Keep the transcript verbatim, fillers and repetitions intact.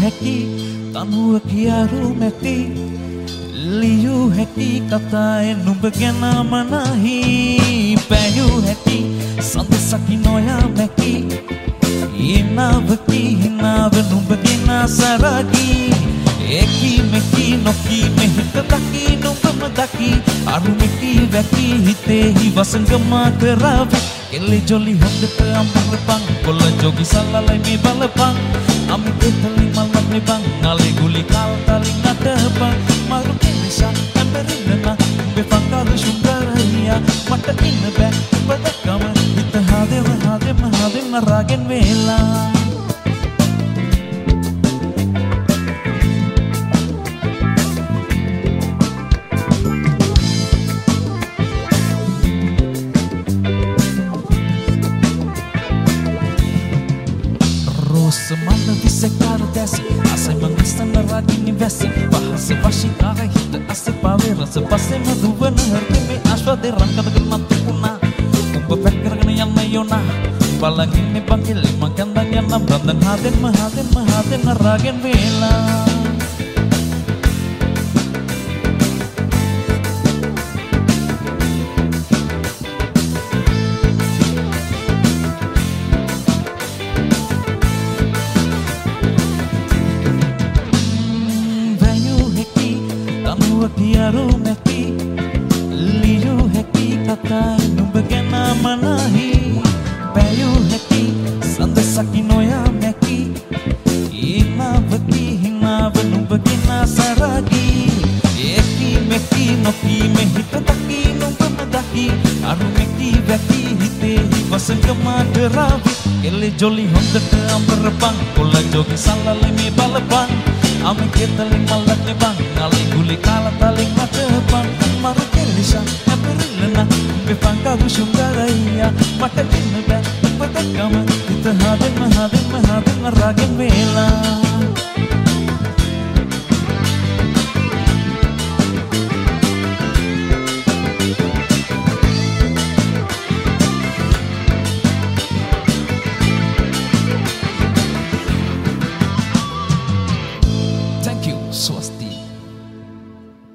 හැකි තනුව කියාරු මැති ලියු හැකි කතාය නුඹ ගැන මනහි පැයු හැකි සඳසකි නොයා මැකි ඉනාවකි හිනාව නුඹ ගෙන සරකි ඒකි මෙකි නොකි මෙහිත දකි නුඹම දකි අරු මෙකි වැකි හිතෙහි වසංගම කරාවි එල්ලි ජොලි හොඳට අම්බරපන් කොල්ල ජෝගි සල්ලලයි මේ බලපන් අමි දෙතලි මල්ලක් නෙබන් නාලේ ගුලි කාල් තලි නටපන් මරු කෙනිසා ඇඹරින්න බෙපංගාද සුන්දරයියා මට ඉන්න බෑ බදකම හිත හදෙම හදෙම හදෙම රාගෙන් වේලා Semana bisa karo desi Asai mengista neragi ni besi Bahasa bashi kara hita ase pavera Sepase maduva naharti me aswa de rangka tegal mati puna Kumba pekar gana yang mayona Balangin ni bangkil Magandang yan na brandan haden mahaden mahaden naragen vela Tiaru meki liyu heki kata නුඹ ගැන මනහි පැයු හැකි සඳසකි නොයා මැකි ඉනාවකි හිනාව නුඹ ගෙන සරකි ඒකි මෙකි නොකි මෙහිත දකි නුඹම දකි අරු මෙකි වැකි හිතෙහි වසංගම කරාවි එල්ලි ජොලි හොඳට අඹරපන් කොල්ල ජෝගි සල්ලලයි මේ බලපන් Ami ketaling malak ne bang Nali guli kala taling mata bang Maru kelisha Eberilena Bepangka gusyung garaya Mata kina bang Pada kama Kita haden mahadin